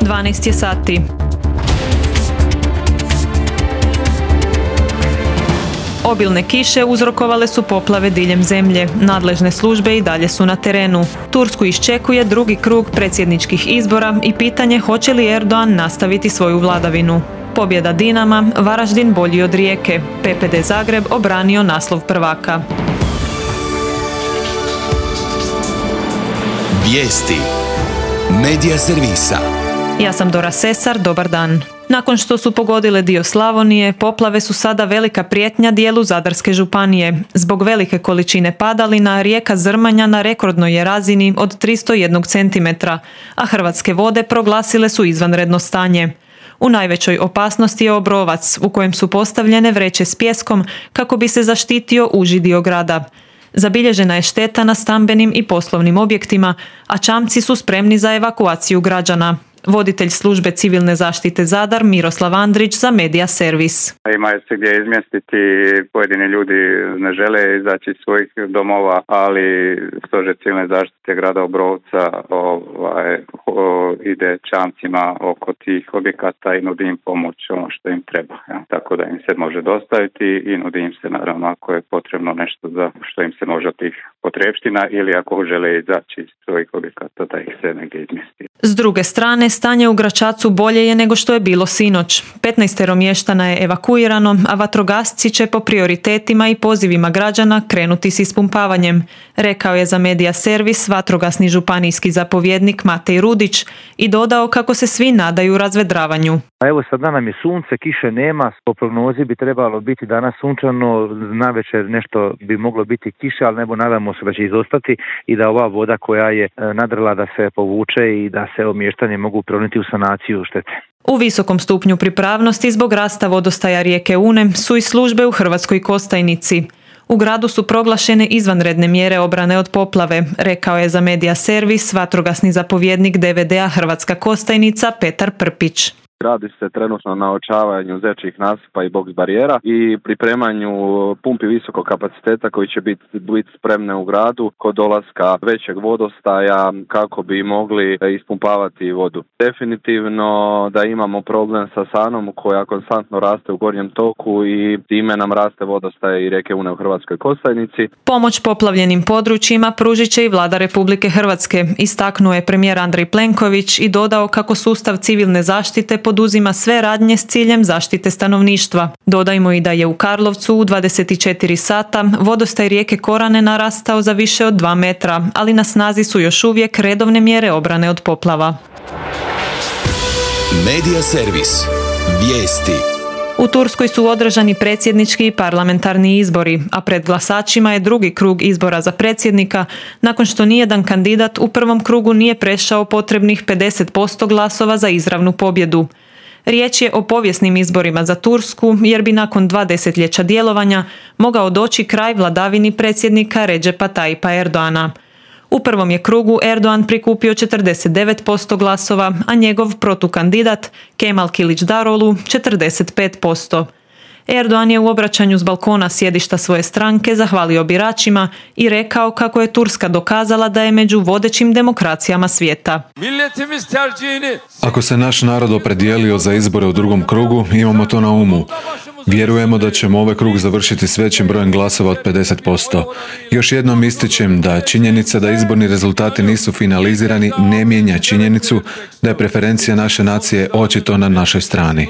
12 je sati. Obilne kiše uzrokovale su poplave diljem zemlje. Nadležne službe i dalje su na terenu. Tursku iščekuje drugi krug predsjedničkih izbora i pitanje hoće li Erdogan nastaviti svoju vladavinu. Pobjeda Dinama, Varaždin bolji od Rijeke. PPD Zagreb obranio naslov prvaka. Vijesti. Medija servisa. Ja sam Dora Sesar, dobar dan. Nakon što su pogodile dio Slavonije, poplave su sada velika prijetnja dijelu Zadarske županije. Zbog velike količine padalina, rijeka Zrmanja na rekordnoj je razini od 301 cm, a Hrvatske vode proglasile su izvanredno stanje. U najvećoj opasnosti je Obrovac, u kojem su postavljene vreće s pijeskom kako bi se zaštitio uži dio grada. Zabilježena je šteta na stambenim i poslovnim objektima, a čamci su spremni za evakuaciju građana. Voditelj službe civilne zaštite Zadar Miroslav Andrić za Medija servis. Imaju se gdje izmjestiti, pojedini ljudi ne žele izaći iz svojih domova, ali stožer civilne zaštite grada Obrovca ide čamcima oko tih objekata i nudi im pomoć ono što im treba. Ja. Tako da im se može dostaviti i nudi im se naravno ako je potrebno nešto za što im se može od tih potrebština ili ako žele izaći iz svojih objekata da ih se negdje izmjesti. S druge strane, stanje u Gračacu bolje je nego što je bilo sinoć. 15 mještana je evakuirano, a vatrogasci će po prioritetima i pozivima građana krenuti s ispumpavanjem, rekao je za Medija servis vatrogasni županijski zapovjednik Matej Rudić i dodao kako se svi nadaju razvedravanju. Evo sada nam je sunce, kiše nema, po prognozi bi trebalo biti danas sunčano, navečer nešto bi moglo biti kiše, ali nebo nadamo se da će izostati i da ova voda koja je nadrla da se povuče i da se mještani mogu krenuti u sanaciju štete. U visokom stupnju pripravnosti zbog rasta vodostaja rijeke Une su i službe u Hrvatskoj Kostajnici. U gradu su proglašene izvanredne mjere obrane od poplave, rekao je za Medija servis vatrogasni zapovjednik DVD-a Hrvatska Kostajnica Petar Prpić. Radi se trenutno na očavanju zečjih nasipa i boks barijera i pripremanju pumpi visokog kapaciteta koji će biti spremne u gradu kod dolaska većeg vodostaja kako bi mogli ispumpavati vodu. Definitivno da imamo problem sa Sanom koja konstantno raste u gornjem toku i time nam raste vodostaj i rijeke Une u Hrvatskoj Kostajnici. Pomoć poplavljenim područjima pružit će i Vlada Republike Hrvatske, istaknuo je premijer Andrej Plenković i dodao kako sustav civilne zaštite poduzima sve radnje s ciljem zaštite stanovništva. Dodajmo i da je u Karlovcu u 24 sata vodostaj rijeke Korane narastao za više od 2 metra, ali na snazi su još uvijek redovne mjere obrane od poplava. Medija servis. Vijesti. U Turskoj su održani predsjednički i parlamentarni izbori, a pred glasačima je drugi krug izbora za predsjednika, nakon što nijedan kandidat u prvom krugu nije prešao potrebnih 50% glasova za izravnu pobjedu. Riječ je o povijesnim izborima za Tursku, jer bi nakon 2 desetljeća djelovanja mogao doći kraj vladavini predsjednika Redžepa Tayyipa Erdogana. U prvom je krugu Erdogan prikupio 49% glasova, a njegov protukandidat Kemal Kılıçdaroğlu 45%. Erdogan je u obraćanju s balkona sjedišta svoje stranke zahvalio biračima i rekao kako je Turska dokazala da je među vodećim demokracijama svijeta. Ako se naš narod opredijelio za izbore u drugom krugu, imamo to na umu. Vjerujemo da ćemo ovaj krug završiti s većim brojem glasova od 50%. Još jednom ističem da činjenica da izborni rezultati nisu finalizirani ne mijenja činjenicu da je preferencija naše nacije očito na našoj strani.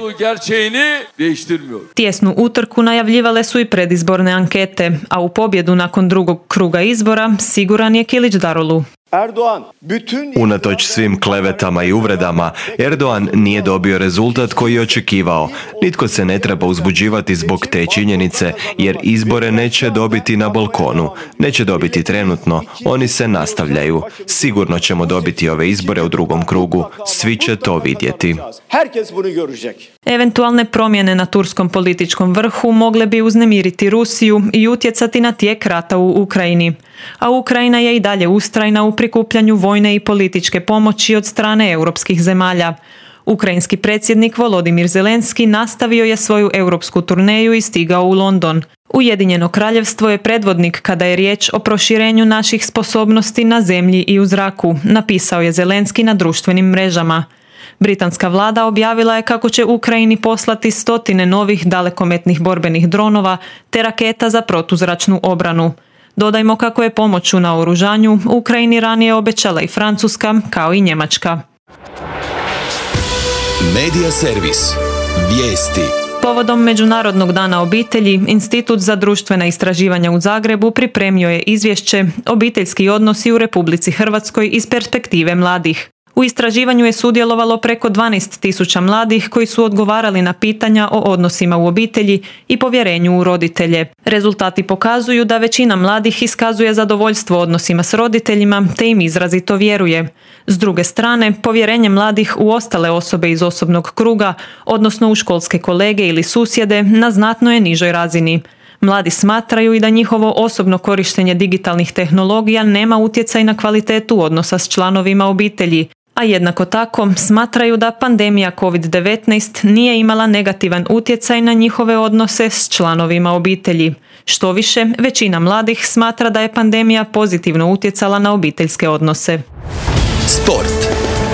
Tjesnu utrku najavljivale su i predizborne ankete, a u pobjedu nakon drugog kruga izbora siguran je Kılıçdaroğlu. Unatoč svim klevetama i uvredama, Erdogan nije dobio rezultat koji je očekivao. Nitko se ne treba uzbuđivati zbog te činjenice, jer izbore neće dobiti na balkonu. Neće dobiti trenutno, oni se nastavljaju. Sigurno ćemo dobiti ove izbore u drugom krugu. Svi će to vidjeti. Eventualne promjene na turskom političkom vrhu mogle bi uznemiriti Rusiju i utjecati na tijek rata u Ukrajini. A Ukrajina je i dalje ustrajna u prikupljanju vojne i političke pomoći od strane europskih zemalja. Ukrajinski predsjednik Volodimir Zelenski nastavio je svoju europsku turneju i stigao u London. Ujedinjeno kraljevstvo je predvodnik kada je riječ o proširenju naših sposobnosti na zemlji i u zraku, napisao je Zelenski na društvenim mrežama. Britanska vlada objavila je kako će Ukrajini poslati 100 novih dalekometnih borbenih dronova te raketa za protuzračnu obranu. Dodajmo kako je pomoć u naoružanju Ukrajini ranije obećala i Francuska, kao i Njemačka. Medija servis. Vijesti. Povodom Međunarodnog dana obitelji, Institut za društvena istraživanja u Zagrebu pripremio je izvješće Obiteljski odnosi u Republici Hrvatskoj iz perspektive mladih. U istraživanju je sudjelovalo preko 12.000 mladih koji su odgovarali na pitanja o odnosima u obitelji i povjerenju u roditelje. Rezultati pokazuju da većina mladih iskazuje zadovoljstvo odnosima s roditeljima te im izrazito vjeruje. S druge strane, povjerenje mladih u ostale osobe iz osobnog kruga, odnosno u školske kolege ili susjede, na znatno je nižoj razini. Mladi smatraju i da njihovo osobno korištenje digitalnih tehnologija nema utjecaj na kvalitetu odnosa s članovima obitelji, a jednako tako smatraju da pandemija COVID-19 nije imala negativan utjecaj na njihove odnose s članovima obitelji. Štoviše, većina mladih smatra da je pandemija pozitivno utjecala na obiteljske odnose. Sport.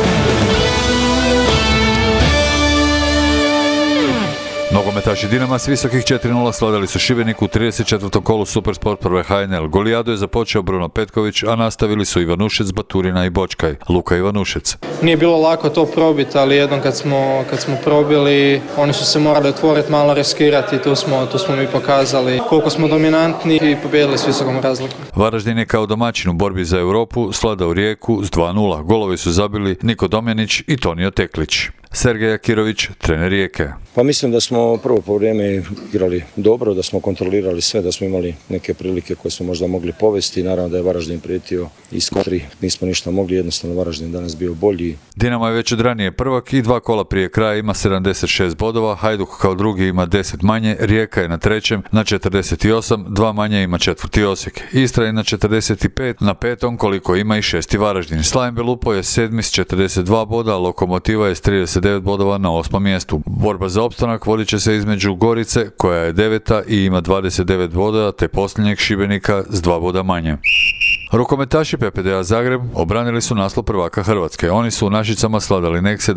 Nogometaši Dinama s visokih 4:0 slavili su Šibenik u 34. kolu Supersport prve HNL. Golijadu je započeo Bruno Petković, a nastavili su Ivanušec, Baturina i Bočkaj. Luka Ivanušec. Nije bilo lako to probiti, ali jednom kad smo probili, oni su se morali otvoriti, malo riskirati, tu smo mi pokazali koliko smo dominantni i pobijedili s visokom razlikom. Varaždin je kao domaćin u borbi za Europu svladao Rijeku s 2:0. Golovi su zabili Niko Domjanić i Tonio Teklić. Sergej Akirović, trener Rijeke. Pa mislim da smo prvo po vrijeme igrali dobro, da smo kontrolirali sve, da smo imali neke prilike koje smo možda mogli povesti. Naravno da je Varaždin prijetio iz kontri, nismo ništa mogli, jednostavno Varaždin danas bio bolji. Dinamo je već od ranije prvak i 2 kola prije kraja ima 76 bodova, Hajduk kao drugi ima 10 manje, Rijeka je na trećem na 48, 2 manje ima četvrti Osijek. Istra je na 45, na petom koliko ima i šesti Varaždin. Slaven Belupo je sedmi s 42 boda, Lokomotiva je s 39 bodova na 8. mjestu. Borba za opstanak vodit će se između Gorice, koja je 9. i ima 29 bodova, te posljednjeg Šibenika s 2 boda manje. Rukometaši PPD-a Zagreb obranili su naslov prvaka Hrvatske. Oni su u Našicama sladali Nekse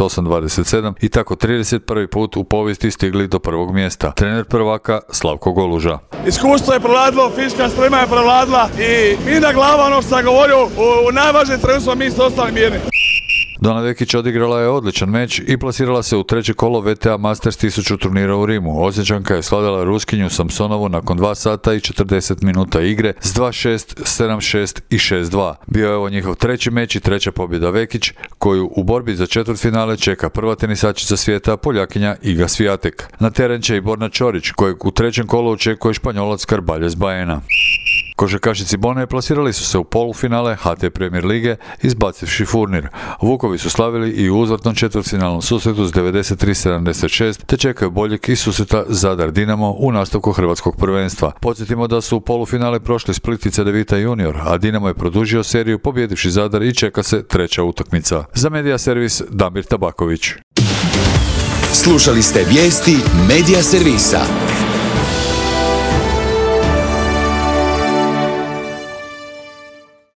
28-27 i tako 31. put u povijesti stigli do prvog mjesta. Trener prvaka Slavko Goluža. Iskustvo je prevladilo, fizička sprema je prevladila i mi na glava ono što sam govorio, u najvažnijem trenutku mi ste ostali mirni. Dona Vekić odigrala je odličan meč i plasirala se u treće kolo VTA Masters 1000 turnira u Rimu. Osječanka je svladala Ruskinju Samsonovu nakon 2 sata i 40 minuta igre s 2-6, 7-6 i 6-2. Bio je ovo njihov treći meč i treća pobjeda Vekić, koju u borbi za četvrtfinale čeka prva tenisačica svijeta, Poljakinja Iga Swiatek. Na teren će i Borna Ćorić, kojeg u trećem kolu očekuje Španjolac Carballes Baena. Košarkašici Bone plasirali su se u polufinale HT Premier lige izbacivši Furnir. Vukovi su slavili i u uzvratnom četvrtfinalnom susretu s 93-76 te čekaju boljeg i susreta Zadar Dinamo u nastavku hrvatskog prvenstva. Podsjetimo da su u polufinale prošli Split i Cedevita Junior, a Dinamo je produžio seriju pobjedivši Zadar i čeka se treća utakmica. Za Medija servis Damir Tabaković. Slušali ste vijesti Medija servisa.